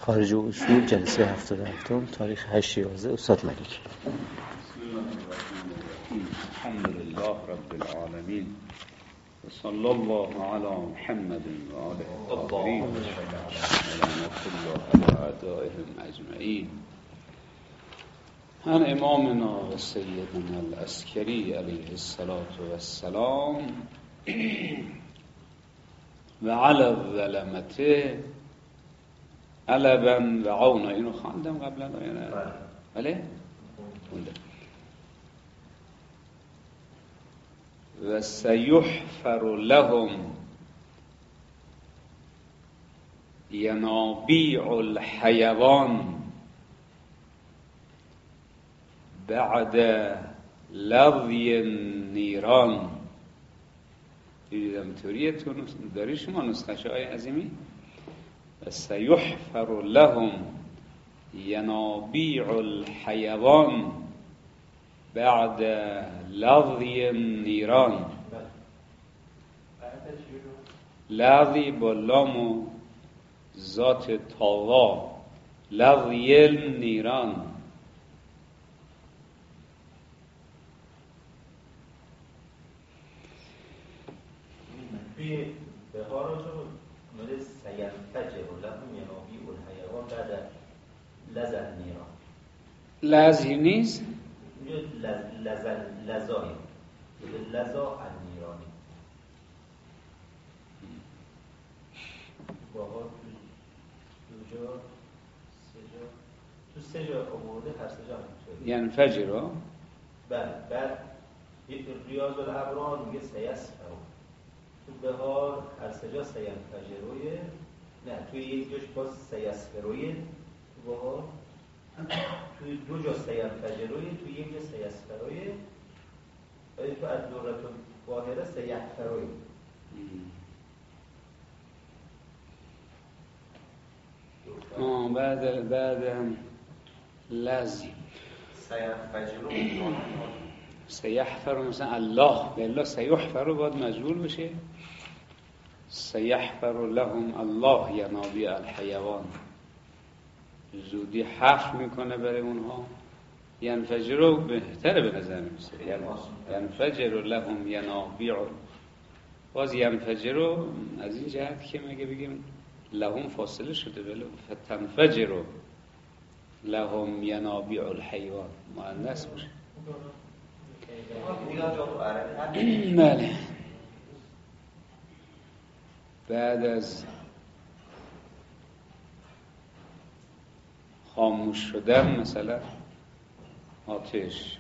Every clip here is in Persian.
خارج اصول جلسه 77 تاریخ 8/11 استاد ملک. بسم الله الرحمن الرحیم. الحمد لله رب العالمین و صلی الله علی محمد و آله الطاهرین و لعنت الله علی اعدائهم اجمعین. عن امامنا و سیدنا العسکری علیه السلام و علی الظلمته علبا و عونا. اینو خواندم قبلا یا نه؟ بله خونده. و سیحفر لهم ینابیع الحیوان بعد لظی النیران. دیدم طوریه تو داری شما نسخه های عظیمی. و سیحفر لهم ینابیع الحیوان بعد لظی النیران. لظی با لام و ذات طاوا، لظی النیران. توی بهار رو مورد سینفجر لهم ینابیع الحیوان بعد لظی النیران. لظی نیست؟ لظای لظا النیرانی. بهار دو جا سه جا آورده، هر سه جا ینفجر رو؟ بله. بعد ریاض الابرار میگه سیسفر. تو بهار هر سه جا سینفجرویه، نه توی یک جاش باز سیسفرویه تو بهار، توی دو جا سینفجرویه، توی یک جا سیسفرویه، ولی تو از دورت واحده سیحفرویه. بعد لازم سیحفر مثلا الله بالله سیحفر باید مجبور بشه. سیحفر لهم الله ینابیع الحیوان، زودی حفر میکنه برای اونها. ینفجر رو بهتره به نظر میسه. ینفجر لهم ینابیع، باز ینفجر رو از این جهت که مگه بگیم لهم فاصله شده، بله فتنفجر لهم ینابیع الحیوان مؤنث باشه. بله. بعد از خاموش شدن مثلا آتش.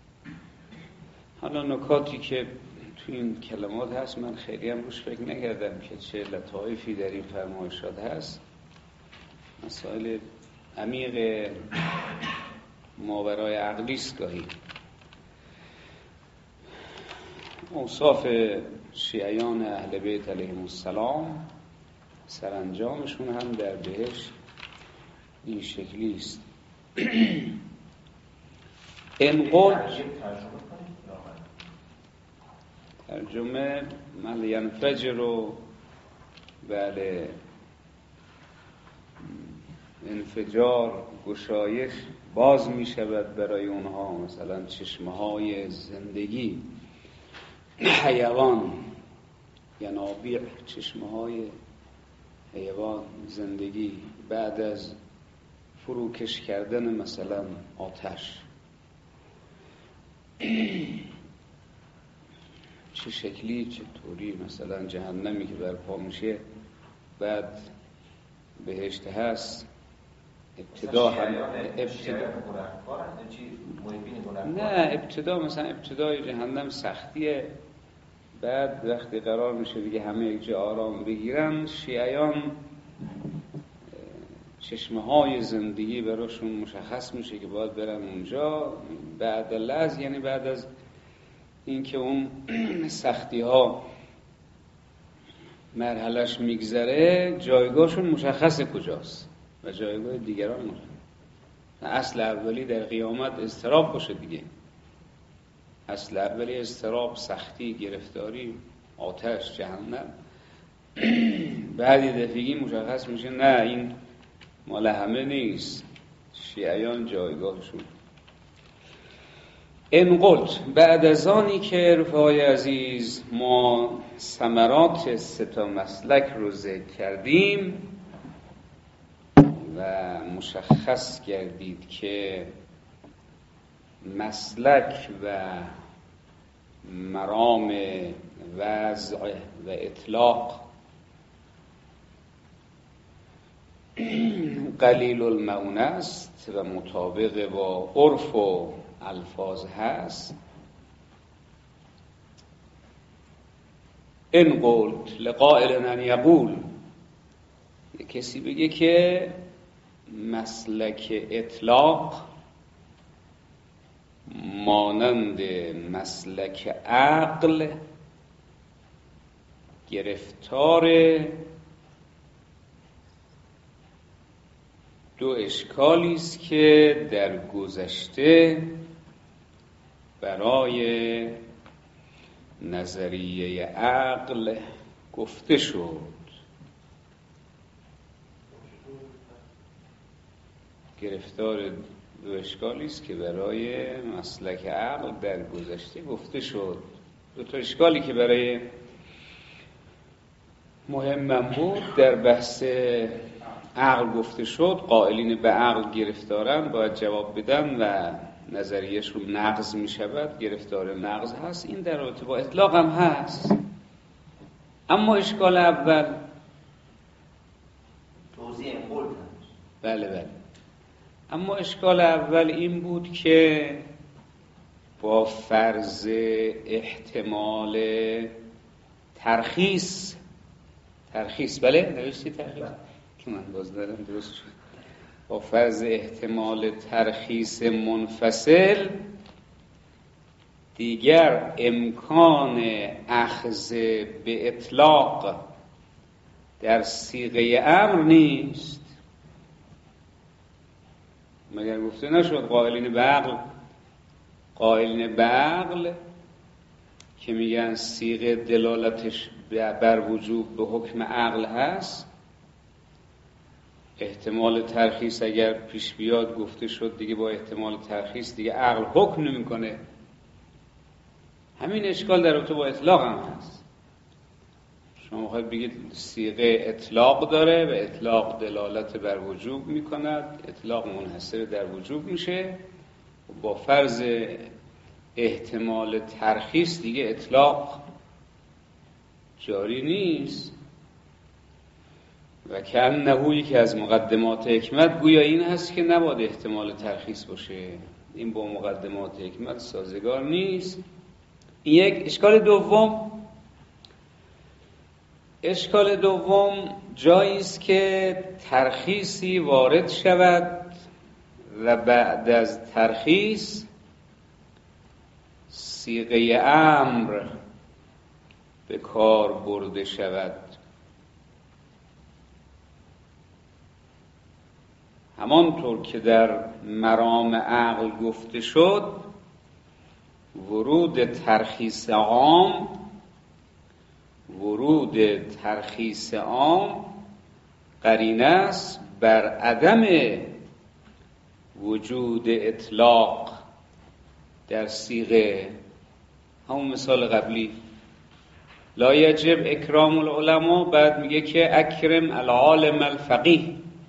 حالا نکاتی که تو این کلمات هست من خیلی هم روش فکر نکردم که چه لطایفی در این فرمایشات هست. مسائل عمیق ماورای عقلیست گاهی. اوصاف شیعیان اهل بیت علیهم السلام سرانجامشون هم در بهشت این شکلی است. انقل ترجمه من ینفجر رو بله انفجار گشایش باز می شود برای اونها، مثلا چشمه های زندگی. حیوان ینابیع چشمه های حیوان زندگی بعد از فروکش کردن مثلا آتش. چه شکلی چه طوری مثلا جهنمی که برپا میشه بعد بهشت هست. ابتدا هم ابتدا مثلا ابتدای جهنم سختیه، بعد وقتی قرار میشه دیگه همه یک جا آرام بگیرن، شیعیان چشمه های زندگی براشون مشخص میشه که باید برن اونجا. بعد لحظه یعنی بعد از اینکه اون سختی ها مرحلش میگذره جایگاهشون مشخصه کجاست و جایگاه دیگران مشخص. اصل اولی در قیامت اضطراب باشه دیگه. اصل اولی اضطراب، سختی، گرفتاری، آتش، جهنم. بعد یه دفعگی مشخص میشه نه این مال همه نیست، شیعیان جایگاهشون. ان قلت، بعد از آنی که رفقای عزیز ما ثمرات 3 مسلک رو ذکر کردیم و مشخص گردید که مسلک و مرام وضع و اطلاق قلیل المعونه است و مطابق با عرف و الفاظ هست. ان قلت لقائل ان یقول، کسی بگه که مسلک اطلاق مانند مسلک عقل گرفتار 2 اشکالی است که در گذشته برای نظریه عقل گفته شد. گرفتار 2 اشکالی است که برای مسلک عقل در گذشته گفته شد. 2 تا اشکالی که برای مهمم بود در بحث عقل گفته شد. قائلین به عقل گرفتارن، باید جواب بدن و نظریهش رو نقض می شود، گرفتار نقض هست. این در رابطه با اطلاق هم هست. اما اشکال اول توضیح قول. بله. اما اشکال اول این بود که با فرض احتمال ترخیص بله نوشتی ترخیص که من باز دارم درست شد. با فرض احتمال ترخیص منفصل دیگر امکان اخذ به اطلاق در صیغه امر نیست. مگر گفته نشد قائلین به عقل که میگن صیغه دلالتش بر وجوب به حکم عقل هست، احتمال ترخیص اگر پیش بیاد گفته شد دیگه با احتمال ترخیص دیگه عقل حکم نمیکنه. همین اشکال در رابطه با اطلاق هم هست. شما میخواید بگید صیغه اطلاق داره و اطلاق دلالت بر وجوب میکند، اطلاق منحصر در وجوب میشه، با فرض احتمال ترخیص دیگه اطلاق جاری نیست. و که انهویی که از مقدمات حکمت گویا این هست که نباید احتمال ترخیص باشه. این با مقدمات حکمت سازگار نیست. این یک. اشکال دوم جایی است که ترخیصی وارد شود و بعد از ترخیص صیغه امر به کار برده شود. همانطور که در مرام عقل گفته شد، ورود ترخیص عام قرینه است بر عدم وجود اطلاق در صیغه. همون مثال قبلی لا یجب اکرام العلماء، بعد میگه که اکرم العالم الفقیه.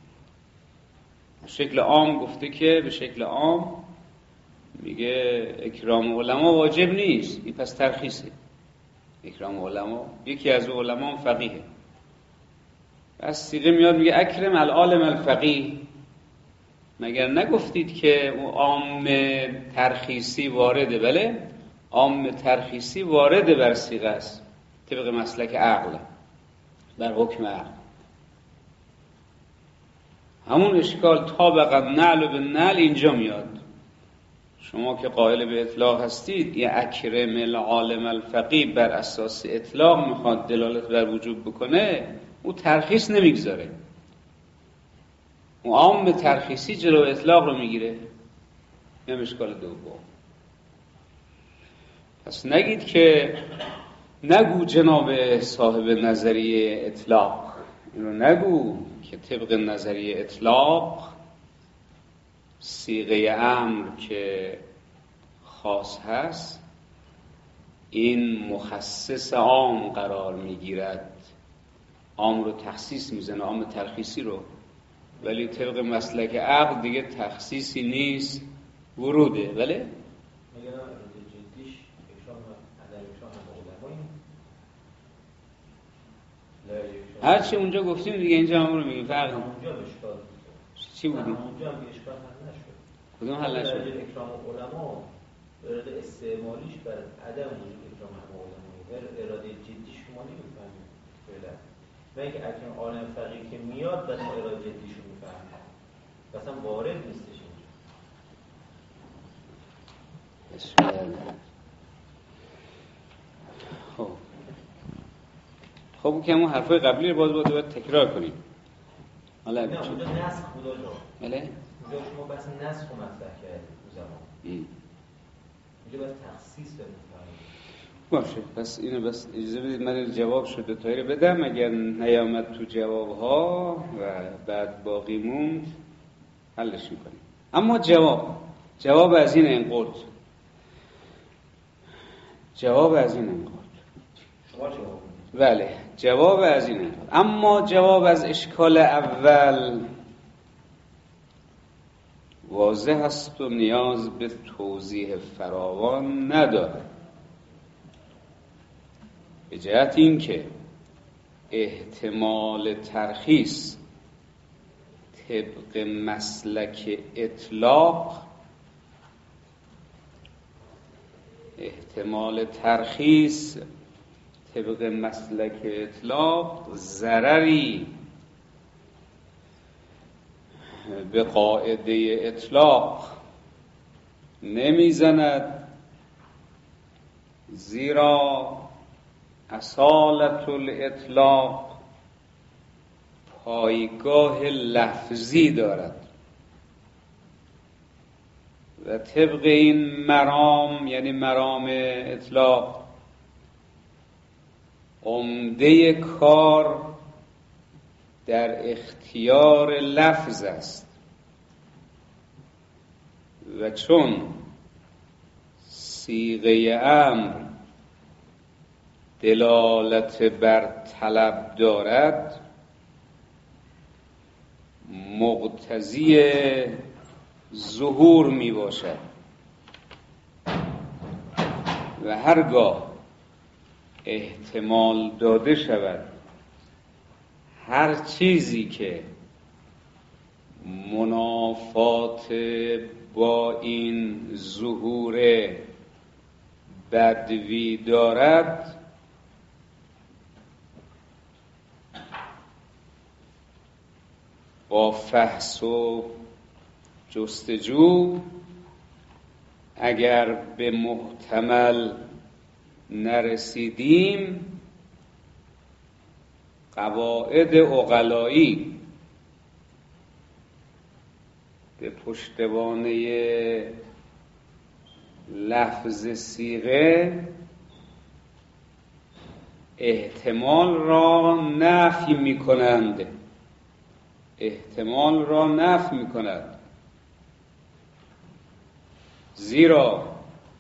شکل عام گفته که به شکل عام میگه اکرام علما واجب نیست، این پس ترخیصه. اکرام علما، یکی از علما فقیه، پس صیغه میاد میگه اکرم العالم الفقیه. مگر نگفتید که اون عام ترخیصی وارده؟ بله، عام ترخیصی وارده بر صیغه است طبق مسلک عقل، بر حکم عقل. همون اشکال طابقا نعل به نعل اینجا میاد. شما که قائل به اطلاق هستید، یه اکرم العالم الفقیه بر اساس اطلاق میخواد دلالت بر وجوب بکنه، او ترخیص نمیگذاره، او عام ترخیصی جلو اطلاق رو میگیره. این اشکال دوم. پس نگید که نگو جناب صاحب نظریه اطلاق، اینو نگو که طبق نظریه اطلاق صیغه امر که خاص هست این مخصص عام قرار میگیرد، عام رو تخصیص میزنه، عام ترخیصی رو. ولی طبق مسلک عقل دیگه تخصیصی نیست، وروده. بله هرچی اونجا گفتیم دیگه اینجا هم رو میگیم. فرق چی بودیم؟ اونجا هم اشکال حل نشد. کدوم حل نشد؟ اکرام علما اراده استعمالیش بر عدم وجود اکرام علمایی و اراده جدی شما نمیفهمید فعلا. و اینکه اکنون عالم فقیه که میاد بعد ما اراده جدیشو میفهمیم، اصلا وارد نیستش اینجا. خب که همون حرفای قبلی رو باید تکرار کنیم. حالا نه اونجا نسخ بود آجا. بله؟ اونجا شما بس نسخ رو مطرح کردید اون زمان. اینجا باید تخصیص بفرمایید. باشه، پس اینو بس اجازه بدید من جواب شده تایی رو بدم. اگر نیامد تو جوابها و بعد باقی موند حلش میکنیم. اما جواب از این انقرد. جواب از این انقرد. شما جواب. بله، جواب از اینه. اما جواب از اشکال اول واضح است و نیاز به توضیح فراوان ندارد، به جهت این که احتمال ترخیص طبق مسلک اطلاق ضرری به قاعده اطلاق نمیزند، زیرا اصالت الاطلاق پایگاه لفظی دارد و طبق این مرام، یعنی مرام اطلاق، عمده کار در اختیار لفظ است و چون صیغه امر دلالت بر طلب دارد، مقتضی ظهور می باشد و هرگاه احتمال داده شود هر چیزی که منافات با این ظهور بدوی دارد، با فحص و جستجو اگر به محتمل نرسیدیم، قواعد عقلایی به پشتوانه لفظ صیغه احتمال را نفی می‌کنند. زیرا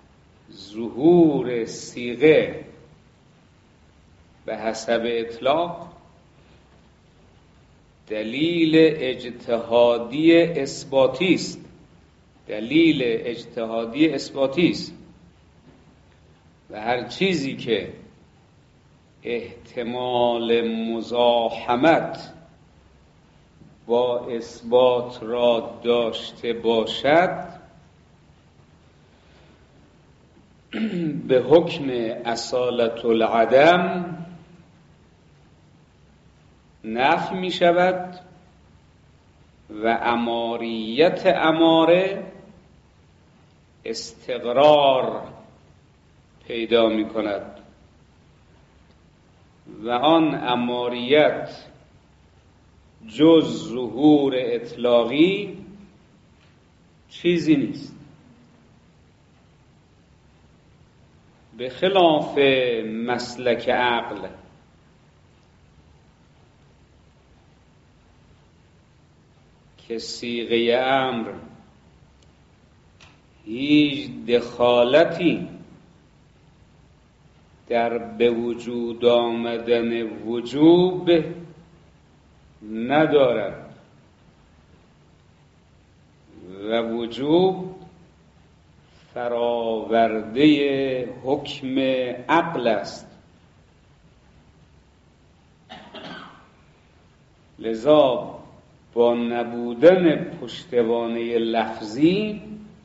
ظهور صیغه به حسب اطلاق دلیل اجتهادی اثباتی است و هر چیزی که احتمال مزاحمت با اثبات را داشته باشد به حکم اصالت العدم نفی می شود و اماریت اماره استقرار پیدا می کند و آن اماریت جز ظهور اطلاقی چیزی نیست. به خلاف مسلک عقل که صیغه امر هیچ دخالتی در به وجود آمدن وجوب ندارد و وجوب فراورده حکم عقل است. لذا با نبودن پشتوانه لفظی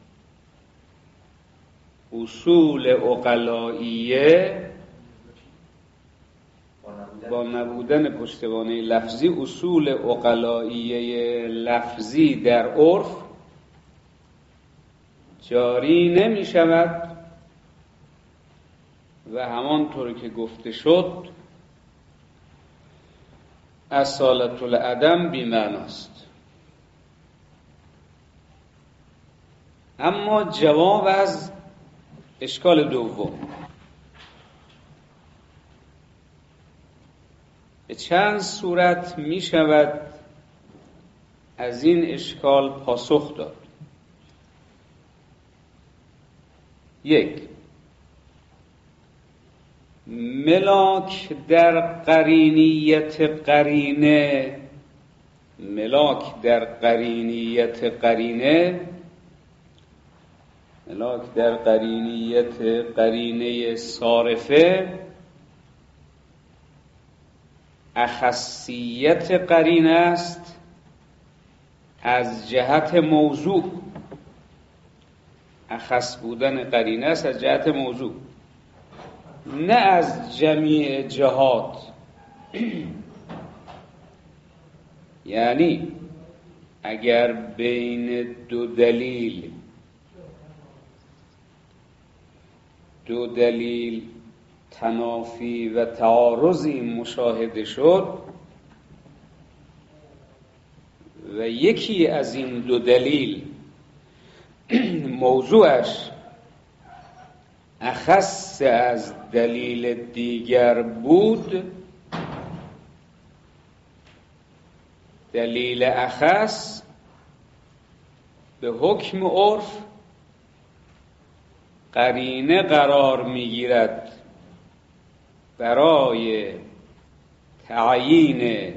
اصول عقلائیه با نبودن پشتوانه لفظی اصول عقلائیه لفظی در عرف جاری نمی شود و همانطور که گفته شد اصالت العدم بی معناست. اما جواب از اشکال دوم، به چند صورت می شود از این اشکال پاسخ داد. یک، ملاک در قرینیت قرینه، ملاک در قرینیت قرینه، ملاک در قرینیت قرینه صارفه اخصیت قرینه است از جهت موضوع. اخص بودن قرینه است از جهت موضوع، نه از جمیع جهات. یعنی اگر بین دو دلیل تنافی و تعارضی مشاهده شد و یکی از این دو دلیل موضوعش اخص از دلیل دیگر بود، دلیل اخص به حکم عرف قرینه قرار میگیرد برای تعیین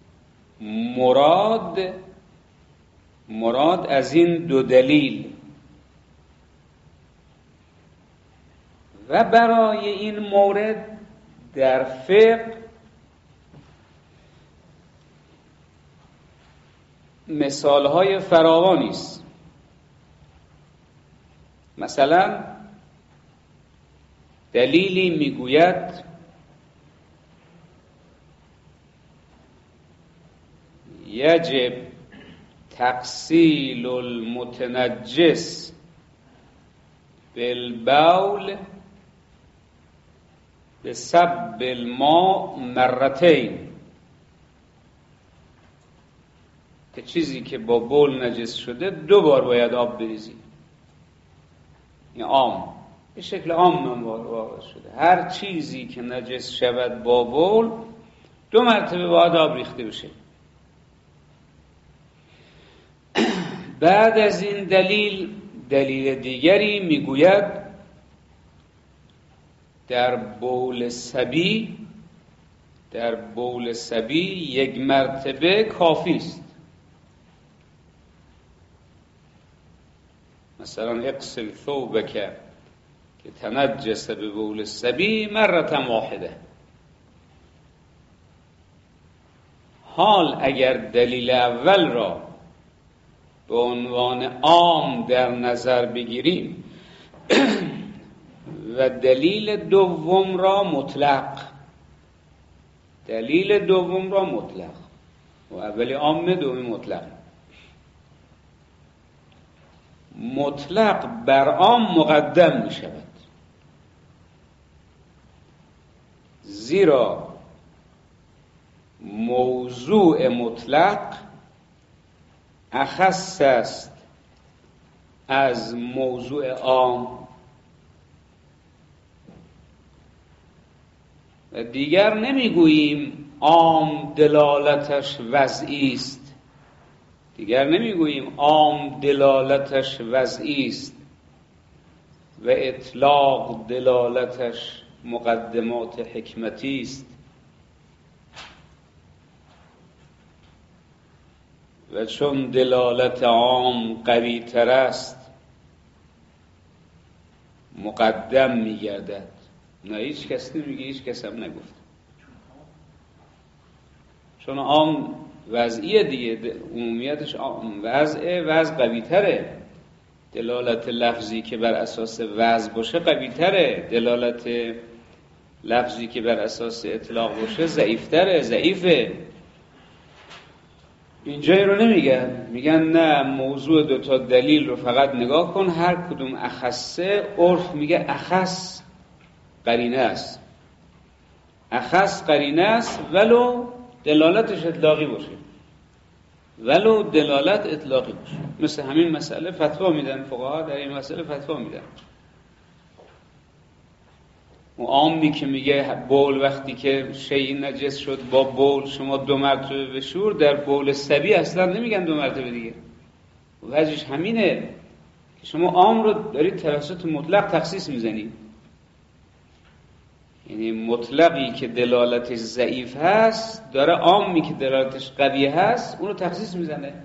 مراد از این دو دلیل و برای این مورد در فقه مثالهای فراوانی است. مثلا دلیلی میگوید یجب تغسیل المتنجس بالبول بسب الماء مرتين، که چیزی که با بول نجس شده 2 بار باید آب بریزی. این عام، به شکل عام من واقع شده، هر چیزی که نجس شود با بول 2 مرتبه باید آب ریخته بشه. بعد از این دلیل دیگری میگوید در بول صبی 1 مرتبه کافی است. مثلا اغسل ثوبک که تنجس به بول الصبی مرة واحده. حال اگر دلیل اول را به عنوان عام در نظر بگیریم و دلیل دوم را مطلق، و اولی عام دومی مطلق بر عام مقدم می شود، زیرا موضوع مطلق اخص است از موضوع عام و دیگر نمیگوییم عام دلالتش وضعی است، دیگر نمیگوییم عام دلالتش وضعی است و اطلاق دلالتش مقدمات حکمتی است و چون دلالت عام قوی تر است مقدم میگردد. نه هیچ کس نمیگه، هیچ کس هم نگفت، چون عام وضعیه دیگه، عمومیتش وضع قوی تره. دلالت لفظی که بر اساس وضع باشه قوی تره، دلالت لفظی که بر اساس اطلاق باشه ضعیفه. اینجایی رو نمیگن، میگن نه، موضوع دوتا دلیل رو فقط نگاه کن، هر کدوم اخصه. عرف میگه اخص قرینه است، اخص قرینه است ولو دلالتش اطلاقی باشه، ولو دلالت اطلاقی باشه. مثل همین مسئله فتوا میدن فقها، در این مسئله فتوا میدن. اون عامی که میگه بول وقتی که شیء نجس شد با بول شما 2 مرتبه بشور، در بول صبی اصلا نمیگن 2 مرتبه دیگه. وجهش همینه که شما عام رو دارید توسط مطلق تخصیص میزنید. یعنی مطلقی که دلالتش ضعیف هست داره عامی که دلالتش قوی هست اون رو تخصیص میزنه.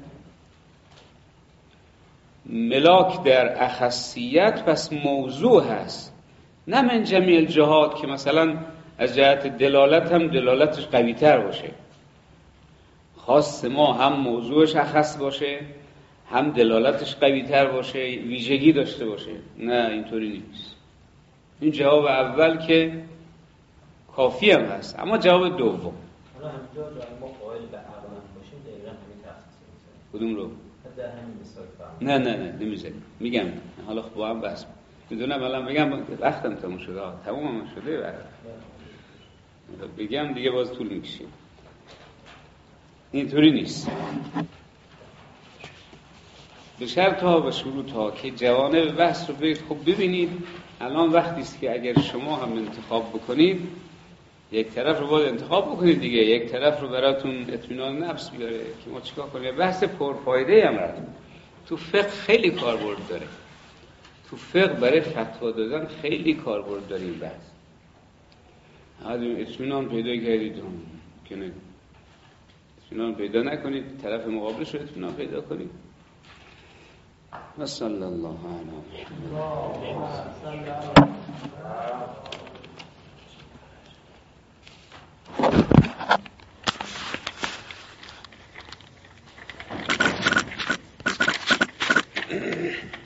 ملاک در اخصیت پس موضوع هست، نه من جمیع الجهات که مثلا از جهت دلالت هم دلالتش قوی تر باشه. خاص ما هم موضوعش اخص باشه، هم دلالتش قوی تر باشه، ویژگی داشته باشه. نه اینطوری نیست. این جواب اول که کافی هم هست، اما جواب دوم حالا همینجا ما قائل به عقل باشیم دقیقاً همین تخصیص می‌زنیم. کدوم رو؟ در همین مثال فهم. نه نمی‌ذاریم. میگم حالا با هم بحث میدونم، الان بگم وقتم تموم شده، تموم شده وقت بگم دیگه باز طول میکشه. اینطوری نیست. به شرط ها و شروط ها که جوانب بحث رو برید خوب ببینید. الان وقتی است که اگر شما هم انتخاب بکنید، یک طرف رو باید انتخاب بکنید دیگه، یک طرف رو براتون اطمینان نفس بیاره که ما چیکار کنیم. بحث پرفایده هم رد تو فقه خیلی کاربرد داره. تو فقه برای فتوا دادن خیلی کاربرد داره این بحث. اطمینان پیدا کردید که نه، اطمینان پیدا نکنید، طرف مقابلش رو اطمینان پیدا کنید. و صلی الله علی محمد.